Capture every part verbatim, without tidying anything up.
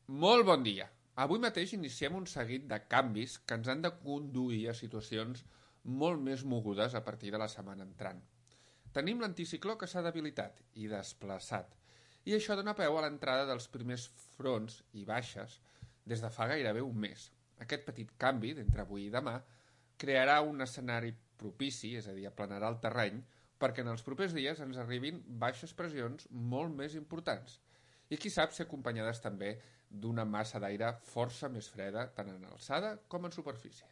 Molt bon dia. Avui mateix iniciem un seguit de canvis que ens han de conduir a situacions molt més mogudes a partir de la setmana entrant. Tenim l'anticicló que s'ha debilitat i desplaçat, i això dona peu a l'entrada dels primers fronts i baixes des de fa gairebé un mes. Aquest petit canvi, d'entre avui i demà, crearà un escenari propici, és a dir, aplanarà el terreny, perquè en els propers dies ens arribin baixes pressions molt més importants i qui sap ser acompanyades també d'una massa d'aire força més freda tant en alçada com en superfície.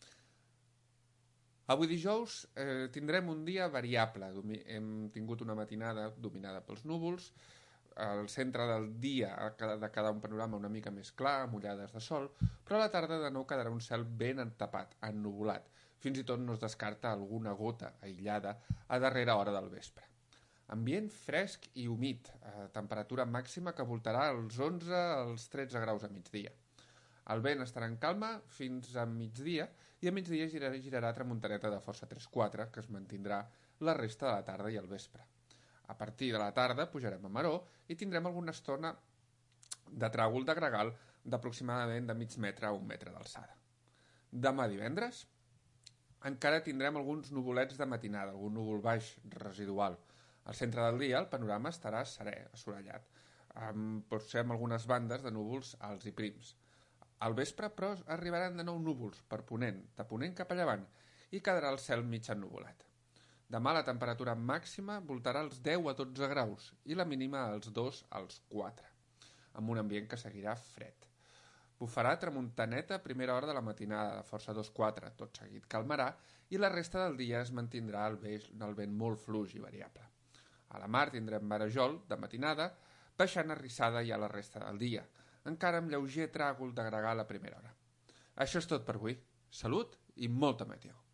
Avui dijous eh, tindrem un dia variable. Hem tingut una matinada dominada pels núvols, al centre del dia ha de quedar un panorama una mica més clar, amb ullades de sol, però a la tarda de nou quedarà un cel ben entapat, ennuvolat. Fins i tot no es descarta alguna gota aïllada a darrera hora del vespre. Ambient fresc i humit, a temperatura màxima que voltarà als onze als tretze graus a migdia. El vent estarà en calma fins a migdia i a migdia girarà, girarà tramuntaneta de força tres quatre que es mantindrà la resta de la tarda i el vespre. A partir de la tarda pujarem a Maró i tindrem alguna estona de tràgol de gregal d'aproximadament de mig metre a un metre d'alçada. Demà divendres encara tindrem alguns nuvolets de matinada, algun núvol baix residual. Al centre del dia el panorama estarà serè, assolellat, amb, potser amb algunes bandes de núvols alts i prims. Al vespre, però, arribaran de nou núvols per ponent, de ponent cap a llevant, i quedarà el cel mig ennuvolat. Demà la temperatura màxima voltarà als deu a dotze graus i la mínima als dos als quatre, amb un ambient que seguirà fred. Bufarà tramuntaneta a primera hora de la matinada, de força dos quatre, tot seguit calmarà, i la resta del dia es mantindrà el vent molt fluix i variable. A la mar tindrem marejol de matinada, baixant arrissada ja la resta del dia, encara amb lleuger tràgol de gregal a primera hora. Això és tot per avui. Salut i molta meteo.